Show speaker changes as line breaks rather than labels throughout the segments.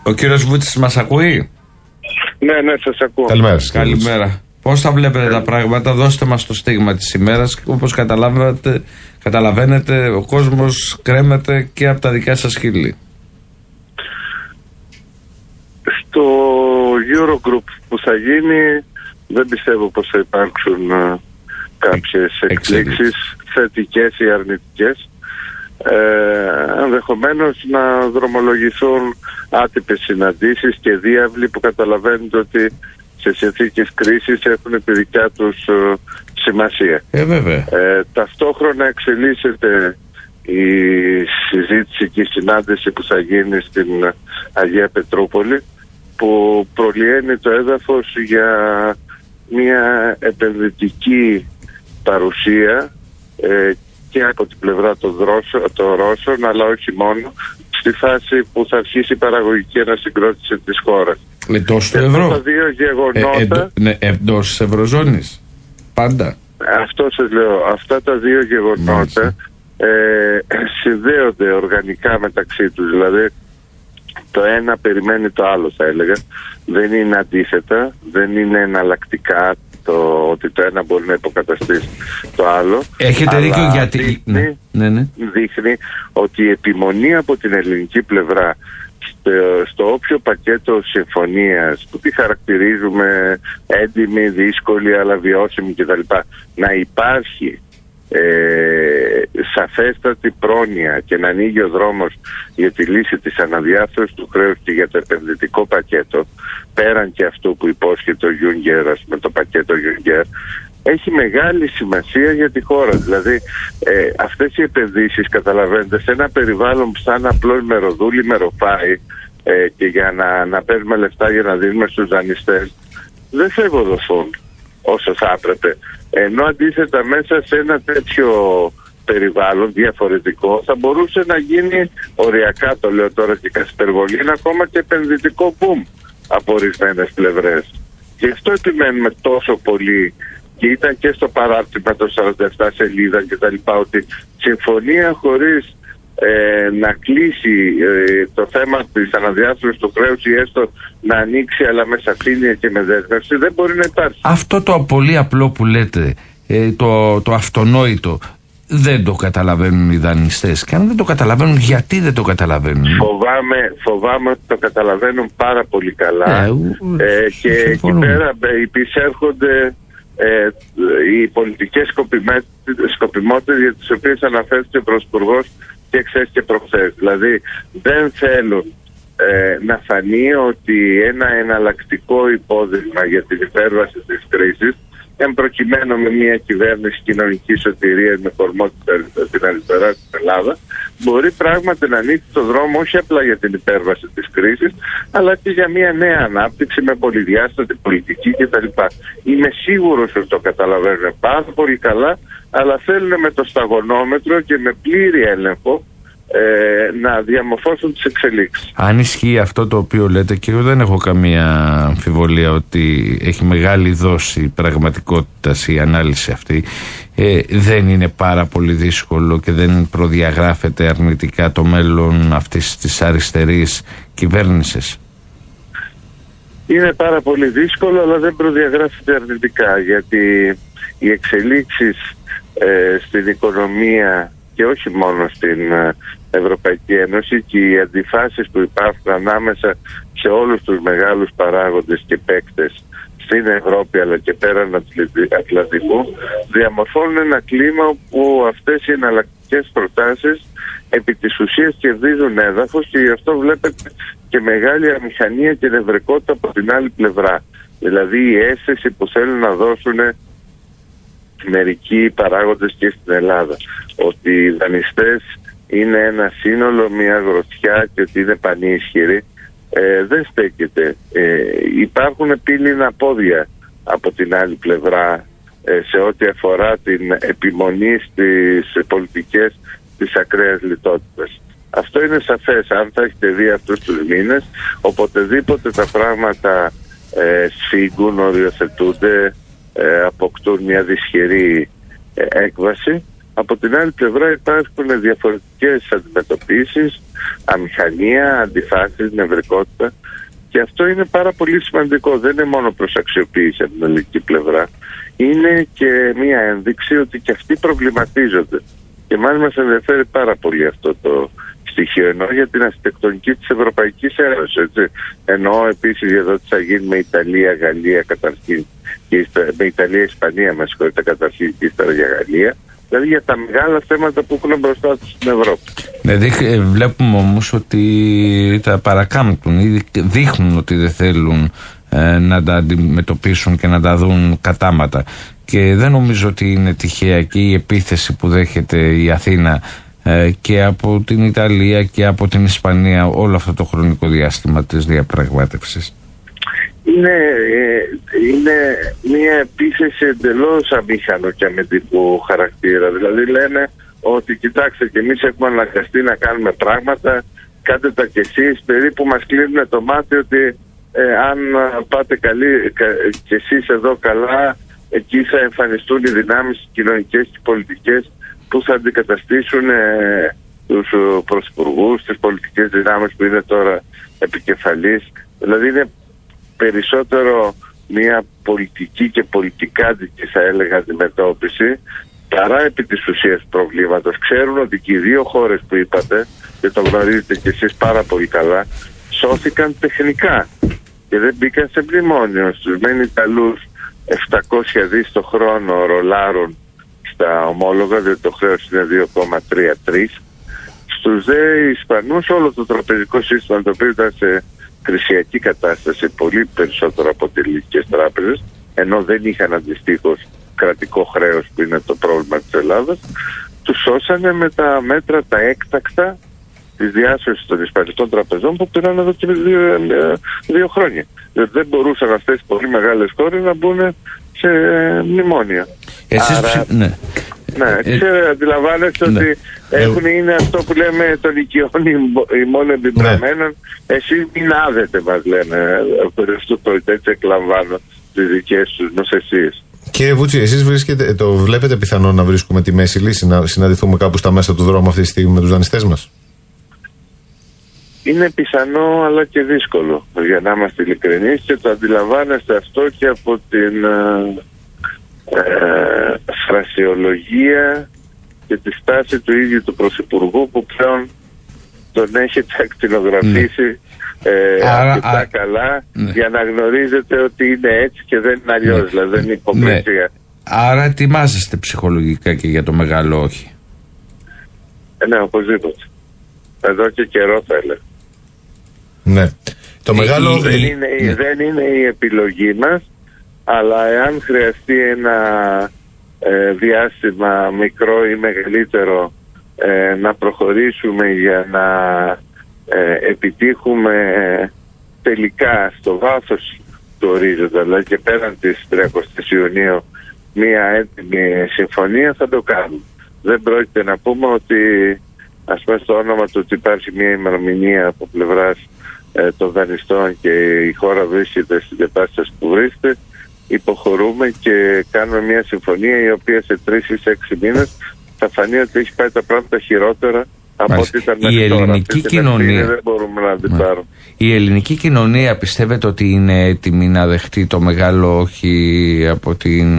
Ο κύριος Βούτσης μας ακούει?
Ναι, σας ακούω.
Καλημέρα. Πώς θα βλέπετε τα πράγματα, δώστε μας το στίγμα της ημέρας. Όπως καταλαβαίνετε, ο κόσμος κρέμεται και από τα δικά σας χείλη.
Στο Eurogroup που θα γίνει, δεν πιστεύω πως θα υπάρξουν κάποιες εκπλήξεις, θετικές ή αρνητικές. Ενδεχομένως να δρομολογηθούν άτυπες συναντήσεις και διάβλοι που καταλαβαίνετε ότι σε συνθήκες κρίσης έχουν τη δικιά τους σημασία.
Βέβαια.
Ταυτόχρονα εξελίσσεται η συζήτηση και η συνάντηση που θα γίνει στην Αγία Πετρούπολη, που προλυαίνει το έδαφος για μια επενδυτική παρουσία και από την πλευρά των Ρώσων, αλλά όχι μόνο, στη φάση που θα αρχίσει η παραγωγική ανασυγκρότηση της χώρας.
Εντός του ευρώ.
Αυτά τα δύο γεγονότα...
Εντός της ευρωζώνης. Πάντα.
Αυτό σας λέω. Αυτά τα δύο γεγονότα συνδέονται οργανικά μεταξύ τους. Δηλαδή το ένα περιμένει το άλλο, θα έλεγα. Δεν είναι αντίθετα, δεν είναι εναλλακτικά ότι το ένα μπορεί να υποκαταστήσει το άλλο.
Έχετε δίκιο, γιατί
δείχνει ότι η επιμονή από την ελληνική πλευρά στο όποιο πακέτο συμφωνίας που τη χαρακτηρίζουμε έντιμη, δύσκολη αλλά βιώσιμη κτλ, να υπάρχει σαφέστατη πρόνοια και να ανοίγει ο δρόμος για τη λύση της αναδιάρθρωσης του χρέους και για το επενδυτικό πακέτο, πέραν και αυτού που υπόσχεται ο Juncker με το πακέτο Juncker, έχει μεγάλη σημασία για τη χώρα. Δηλαδή αυτές οι επενδύσεις, καταλαβαίνετε, σε ένα περιβάλλον που σαν απλώς μεροδούλη, μεροφάι και για να παίρνουμε λεφτά για να δίνουμε στους δανειστές, δεν θα ευοδοθούν όσο θα έπρεπε. Ενώ αντίθετα μέσα σε ένα τέτοιο περιβάλλον διαφορετικό θα μπορούσε να γίνει οριακά, το λέω τώρα και καθ' υπερβολή, ακόμα και επενδυτικό boom από ορισμένες πλευρές. Γι' αυτό επιμένουμε τόσο πολύ, και ήταν και στο παράρτημα των 47 σελίδων και τα λοιπά, ότι συμφωνία χωρίς να κλείσει το θέμα της αναδιάρθρωσης του χρέους ή έστω να ανοίξει αλλά με σαφήνεια και με δέσμευση δεν μπορεί να υπάρξει. Αυτό το πολύ απλό που λέτε, το αυτονόητο, δεν το καταλαβαίνουν οι δανειστές. Και αν δεν το καταλαβαίνουν, γιατί δεν το καταλαβαίνουν? Φοβάμαι ότι το καταλαβαίνουν πάρα πολύ καλά και εκεί πέρα υπησέρχονται οι πολιτικές σκοπιμότητες για τις οποίες αναφέρθηκε ο Πρωθυπουργός και χθες και προχθές. Δηλαδή δεν θέλουν να φανεί ότι ένα εναλλακτικό υπόδειγμα για την υπέρβαση της κρίσης, εν προκειμένου με μια κυβέρνηση κοινωνικής σωτηρίας με κορμό την αριστερά στην Ελλάδα, μπορεί πράγματι να ανοίξει το δρόμο όχι απλά για την υπέρβαση της κρίσης, αλλά και για μια νέα ανάπτυξη με πολυδιάστατη πολιτική κτλ. Είμαι σίγουρος ότι το καταλαβαίνουν πάρα πολύ καλά, αλλά θέλουν με το σταγονόμετρο και με πλήρη έλεγχο να διαμορφώσουν τις εξελίξεις. Αν ισχύει αυτό το οποίο λέτε, και εγώ δεν έχω καμία αμφιβολία ότι έχει μεγάλη δόση πραγματικότητας η ανάλυση αυτή, δεν είναι πάρα πολύ δύσκολο και δεν προδιαγράφεται αρνητικά το μέλλον αυτής της αριστερής κυβέρνησης? Είναι πάρα πολύ δύσκολο, αλλά δεν προδιαγράφεται αρνητικά, γιατί οι εξελίξεις στην οικονομία και όχι μόνο στην Ευρωπαϊκή Ένωση και οι αντιφάσεις που υπάρχουν ανάμεσα σε όλους τους μεγάλους παράγοντες και παίκτες στην Ευρώπη αλλά και πέραν Ατλαντικού διαμορφώνουν ένα κλίμα που αυτές οι εναλλακτικές προτάσεις επί της ουσίας κερδίζουν έδαφος, και γι' αυτό βλέπετε και μεγάλη αμηχανία και νευρικότητα από την άλλη πλευρά. Δηλαδή η αίσθηση που θέλουν να δώσουν μερικοί παράγοντες και στην Ελλάδα, ότι οι δανειστές είναι ένα σύνολο, μια γροθιά και ότι είναι πανίσχυροι, δεν στέκεται. Υπάρχουν πύληνα πόδια από την άλλη πλευρά σε ό,τι αφορά την επιμονή στις πολιτικές της ακραίας λιτότητας. Αυτό είναι σαφές. Αν θα έχετε δει αυτούς τους μήνες, οποτεδήποτε τα πράγματα σφίγγουν, οριοθετούνται, αποκτούν μια δυσχερή έκβαση, Από την άλλη πλευρά υπάρχουν διαφορετικές αντιμετωπίσεις, αμηχανία, αντιφάσεις, νευρικότητα, και αυτό είναι πάρα πολύ σημαντικό. Δεν είναι μόνο προς αξιοποίηση από την ελληνική πλευρά, είναι και μία ένδειξη ότι και αυτοί προβληματίζονται. Και μας ενδιαφέρει πάρα πολύ αυτό το στοιχείο, εννοώ για την αρχιτεκτονική της Ευρωπαϊκής Ένωσης, έτσι. Εννοώ επίσης για το τι θα γίνει με Ιταλία, Γαλλία καταρχήν, με Ιταλία, Ισπανία με συγχωρείτε καταρχήν, και ύστερα για Γαλλία. Δηλαδή για τα μεγάλα θέματα που έχουν μπροστά τους στην Ευρώπη.
Βλέπουμε όμως ότι τα παρακάμπτουν ή δείχνουν ότι δεν θέλουν να τα αντιμετωπίσουν και να τα δουν κατάματα. Και δεν νομίζω ότι είναι τυχαία και η επίθεση που δέχεται η Αθήνα και από την Ιταλία και από την Ισπανία όλο αυτό το χρονικό διάστημα της διαπραγμάτευσης.
Είναι μια επίθεση εντελώς αμήχανο και αμυντικού χαρακτήρα. Δηλαδή λένε ότι κοιτάξτε, και εμείς έχουμε αναγκαστεί να κάνουμε πράγματα, κάντε τα κι εσείς, περίπου μας κλείνουν το μάτι ότι αν πάτε κι εσείς εδώ καλά, εκεί θα εμφανιστούν οι δυνάμεις κοινωνικές και πολιτικές που θα αντικαταστήσουν τους πρωθυπουργούς, τις πολιτικές δυνάμεις που είναι τώρα επικεφαλής. Δηλαδή είναι περισσότερο μια πολιτική και πολιτικάντικη, θα έλεγα, αντιμετώπιση παρά επί της ουσίας προβλήματος. Ξέρουν ότι και οι δύο χώρες που είπατε, και το γνωρίζετε κι εσείς πάρα πολύ καλά, σώθηκαν τεχνικά και δεν μπήκαν σε μνημόνιο. Στους μεν Ιταλούς 700 δις το χρόνο ρολάρουν στα ομόλογα, διότι το χρέος είναι 2,33. Στους δε Ισπανούς όλο το τραπεζικό σύστημα, το οποίο ήταν σε κρισιακή κατάσταση πολύ περισσότερο από τις ελληνικές τράπεζες, ενώ δεν είχαν αντιστοίχως κρατικό χρέος που είναι το πρόβλημα της Ελλάδας, τους σώσανε με τα μέτρα τα έκτακτα της διάσωσης των ισπανικών τραπεζών που πήραν εδώ και 2 χρόνια. Διότι δεν μπορούσαν αυτές οι πολύ μεγάλες χώρες να μπουν σε μνημόνια. Αντιλαμβάνεστε ότι είναι αυτό που λέμε των οικειών ημών εμπιπραμένων. Εσείς μην άδετε, μας λένε. Έτσι εκλαμβάνω τις δικές τους νοθεσίες.
Κύριε Βούτση, εσείς το βλέπετε πιθανό να βρίσκουμε τη μέση λύση, να συναντηθούμε κάπου στα μέσα του δρόμου αυτή τη στιγμή με τους δανειστές μας?
Είναι πιθανό αλλά και δύσκολο, για να είμαστε ειλικρινείς, και το αντιλαμβάνεστε αυτό και από την φρασιολογία και τη στάση του ίδιου του Πρωθυπουργού, που πλέον τον έχετε ακτινογραφήσει αρκετά καλά, για να γνωρίζετε ότι είναι έτσι και δεν είναι αλλιώς, δηλαδή δεν είναι υποκρισία.
Άρα ετοιμάζεστε ψυχολογικά και για το μεγάλο όχι?
Ναι, οπωσδήποτε. Εδώ και καιρό θα έλεγα.
Ναι. Το μεγάλο
δεν είναι η επιλογή μας, αλλά εάν χρειαστεί ένα διάστημα μικρό ή μεγαλύτερο να προχωρήσουμε για να επιτύχουμε τελικά στο βάθος του ορίζοντα, δηλαδή και πέραν της 30ης Ιουνίου, μία έτοιμη συμφωνία, θα το κάνουμε. Δεν πρόκειται να πούμε ότι, ας πούμε, στο όνομα του ότι υπάρχει μία ημερομηνία από πλευράς των δανειστών και η χώρα βρίσκεται στην κατάσταση που βρίσκεται, υποχωρούμε και κάνουμε μια συμφωνία η οποία σε 3 ή 6 μήνες θα φανεί ότι έχει πάει τα πράγματα χειρότερα από ό,τι ήταν μέχρι τώρα.
Ελληνική κοινωνία, δεν μπορούμε να την πάρουμε. Η ελληνική κοινωνία πιστεύετε ότι είναι έτοιμη να δεχτεί το μεγάλο όχι από την...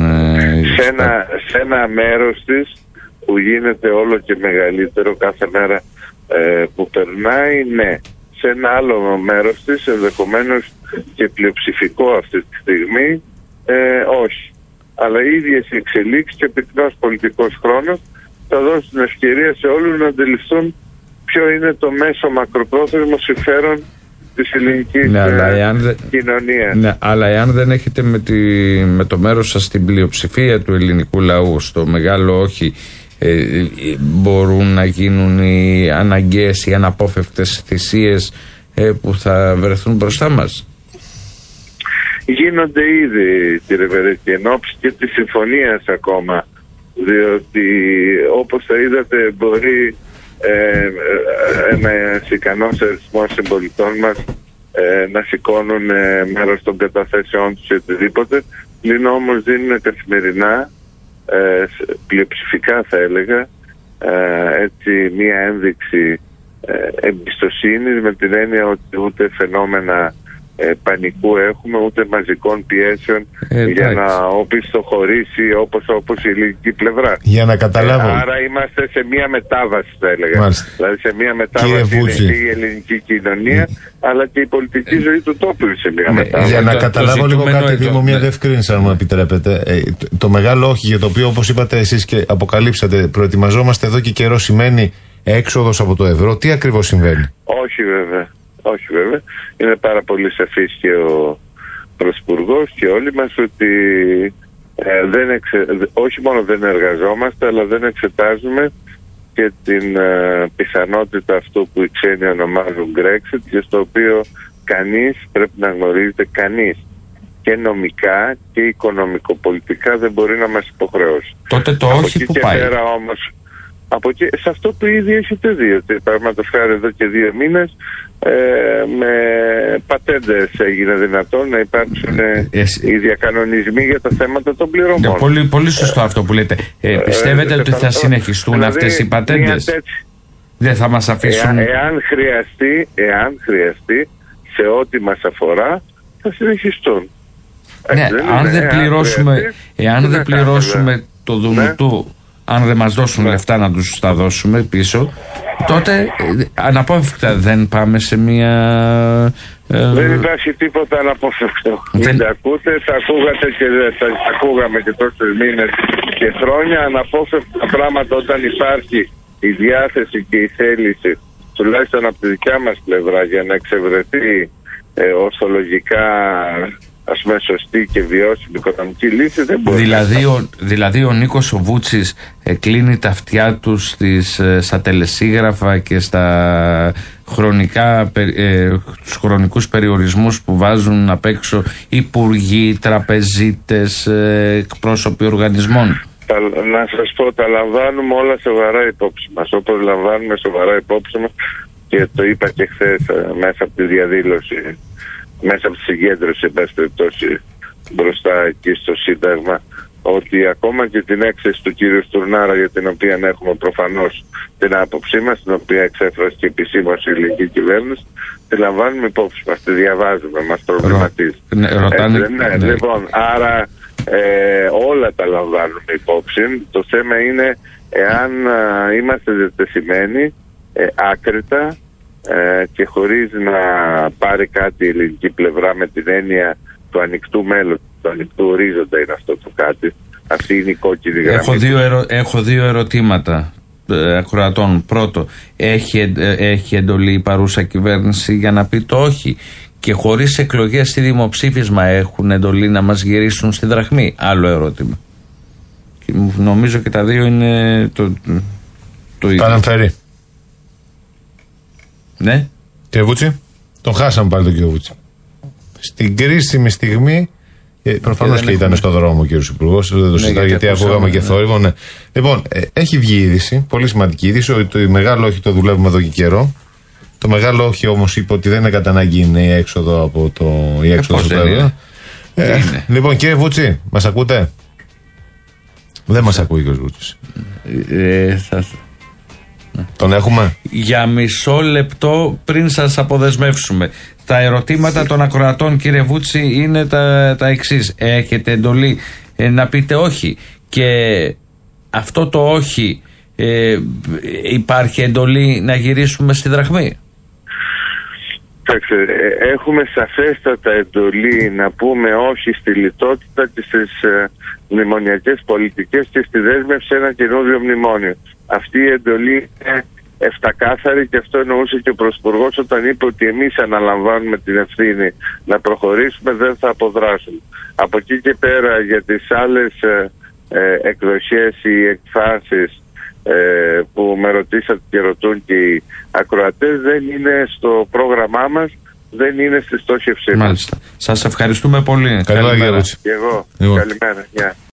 Σε ένα μέρος της που γίνεται όλο και μεγαλύτερο κάθε μέρα που περνάει, ναι. Σε ένα άλλο μέρος της, ενδεχομένως και πλειοψηφικό αυτή τη στιγμή, όχι. Αλλά οι ίδιες οι εξελίξεις και ο πυκνός πολιτικός χρόνος θα δώσουν την ευκαιρία σε όλους να αντιληφθούν ποιο είναι το μέσο μακροπρόθεσμο συμφέρον της ελληνικής κοινωνίας.
Ναι, αλλά εάν δεν έχετε με το μέρος σας την πλειοψηφία του ελληνικού λαού στο μεγάλο όχι, μπορούν να γίνουν οι αναγκαίες, οι αναπόφευκτες θυσίες που θα βρεθούν μπροστά μας?
Γίνονται ήδη, κύριε Βερέτη, εν ώψη και της συμφωνίας ακόμα, διότι όπως θα είδατε μπορεί ένας ικανός αριθμός συμπολιτών μας να σηκώνουν μέρος των καταθέσεών τους ή οτιδήποτε, πλην όμως δίνουν καθημερινά, πλειοψηφικά θα έλεγα, έτσι μία ένδειξη εμπιστοσύνης, με την έννοια ότι ούτε φαινόμενα πανικού έχουμε, ούτε μαζικών πιέσεων για να οπισθοχωρήσει όπως η ελληνική πλευρά.
Για να καταλάβω.
Άρα είμαστε σε μία μετάβαση, θα έλεγα. Μάλιστα. Δηλαδή σε μία μετάβαση είναι και η ελληνική κοινωνία, αλλά και η πολιτική ζωή του τόπου σε μία μετάβαση.
Για να καταλάβω λίγο κάτι, Δήμο, μια διευκρίνηση, αν μου επιτρέπετε. Το μεγάλο όχι, για το οποίο, όπως είπατε εσείς και αποκαλύψατε, προετοιμαζόμαστε εδώ και καιρό, σημαίνει έξοδος από το ευρώ. Τι ακριβώς συμβαίνει?
Όχι βέβαια. Όχι βέβαια. Είναι πάρα πολύ σαφής και ο Πρωθυπουργός και όλοι μας ότι όχι μόνο δεν εργαζόμαστε, αλλά δεν εξετάζουμε και την πιθανότητα αυτού που οι ξένοι ονομάζουν Brexit, και στο οποίο κανείς, πρέπει να γνωρίζετε, κανείς και νομικά και οικονομικοπολιτικά δεν μπορεί να μας υποχρεώσει.
Τότε το
από
όχι
εκεί
που
και
πάει?
πέρα όμως, σε αυτό που ήδη έχετε δει, ότι παραδείγματος χάρη εδώ και 2 μήνες με πατέντες έγινε δυνατόν να υπάρξουν οι διακανονισμοί για τα θέματα των πληρωμών.
Πολύ, πολύ σωστό αυτό που λέτε. Πιστεύετε ότι θα συνεχιστούν δηλαδή, αυτές οι πατέντες? Δεν θα μας αφήσουν?
Εάν χρειαστεί, σε ό,τι μας αφορά, θα συνεχιστούν.
Ναι, εάν δεν πληρώσουμε το Δουνουτού, αν δεν μας δώσουν λεφτά να τους τα δώσουμε πίσω, τότε αναπόφευκτα δεν πάμε σε μια...
Δεν υπάρχει τίποτα αναπόφευκτο. Μην τα ακούτε, τα ακούγατε και τα ακούγαμε και τόσους μήνες και χρόνια. Αναπόφευκτα πράγματα όταν υπάρχει η διάθεση και η θέληση, τουλάχιστον από τη δικιά μας πλευρά, για να εξευρεθεί ορθολογικά, ας πούμε, σωστή και βιώσιμη οικονομική λύση, δεν μπορεί.
Δηλαδή ο Νίκος ο Βούτσης κλείνει τα αυτιά του στα τελεσίγραφα και στα τους χρονικούς περιορισμούς που βάζουν απ' έξω υπουργοί, τραπεζίτες, εκπρόσωποι οργανισμών.
Να σας πω, τα λαμβάνουμε όλα σοβαρά υπόψη μας, όπως λαμβάνουμε σοβαρά υπόψη μας, και το είπα και χθες μέσα από τη διαδήλωση, μέσα από τη συγκέντρωση, εν πάση περιπτώσει, μπροστά εκεί στο Σύνταγμα, ότι ακόμα και την έκθεση του κύριου Στουρνάρα, για την οποία έχουμε προφανώς την άποψή μας, την οποία εξέφρασε και επισήμως η ελληνική κυβέρνηση, τη λαμβάνουμε υπόψη μας, τη διαβάζουμε, μας προβληματίζει. Λοιπόν, άρα όλα τα λαμβάνουμε υπόψη. Το θέμα είναι εάν είμαστε διατεθειμένοι άκρητα και χωρίς να πάρει κάτι η ελληνική πλευρά, με την έννοια του ανοιχτού μέλλοντος, του ανοιχτού ορίζοντα είναι αυτό το κάτι. Αυτή είναι η κόκκινη γραμμή.
Έχω δύο ερωτήματα ακροατών. Πρώτο, έχει εντολή η παρούσα κυβέρνηση για να πει το όχι? Και χωρίς εκλογές στη δημοψήφισμα έχουν εντολή να μας γυρίσουν στη δραχμή? Άλλο ερώτημα. Και νομίζω και τα δύο είναι το ίδιο.
Παραμφέρει.
Ναι.
Κύριε Βούτση, τον χάσαμε πάλι τον κύριο Βούτση. Στην κρίσιμη στιγμή, προφανώς και ήταν στο δρόμο ο κύριος Υπουργός, δεν το συζητάω, γιατί ακούγαμε και θόρυβο. Ναι. Λοιπόν, έχει βγει είδηση, πολύ σημαντική είδηση, ότι το μεγάλο όχι το δουλεύουμε εδώ και καιρό. Το μεγάλο όχι όμως είπε ότι δεν είναι κατά ανάγκη είναι η έξοδο από το ευρώ. Λοιπόν, κύριε Βούτση, μας ακούτε? Δεν μας ακούει ο κύριος Βούτσης. Τον έχουμε?
Για μισό λεπτό πριν σας αποδεσμεύσουμε. Τα ερωτήματα των ακροατών, κύριε Βούτση, είναι τα εξής. Έχετε εντολή να πείτε όχι? Και αυτό το όχι, υπάρχει εντολή να γυρίσουμε στη δραχμή?
Έχουμε σαφέστατα εντολή να πούμε όχι στη λιτότητα και στις μνημονιακές πολιτικές και στη δέσμευση σε ένα καινούριο μνημόνιο. Αυτή η εντολή είναι εφτακάθαρη, και αυτό εννοούσε και ο Πρωθυπουργός όταν είπε ότι εμείς αναλαμβάνουμε την ευθύνη να προχωρήσουμε, δεν θα αποδράσουμε. Από εκεί και πέρα, για τις άλλες εκδοχές ή εκφάσεις που με ρωτήσατε και ρωτούν και οι ακροατές, δεν είναι στο πρόγραμμά μας, δεν είναι στη στόχευσή μας.
Μάλιστα. Σας ευχαριστούμε πολύ.
Καλημέρα.
Και εγώ. Καλημέρα. Γεια.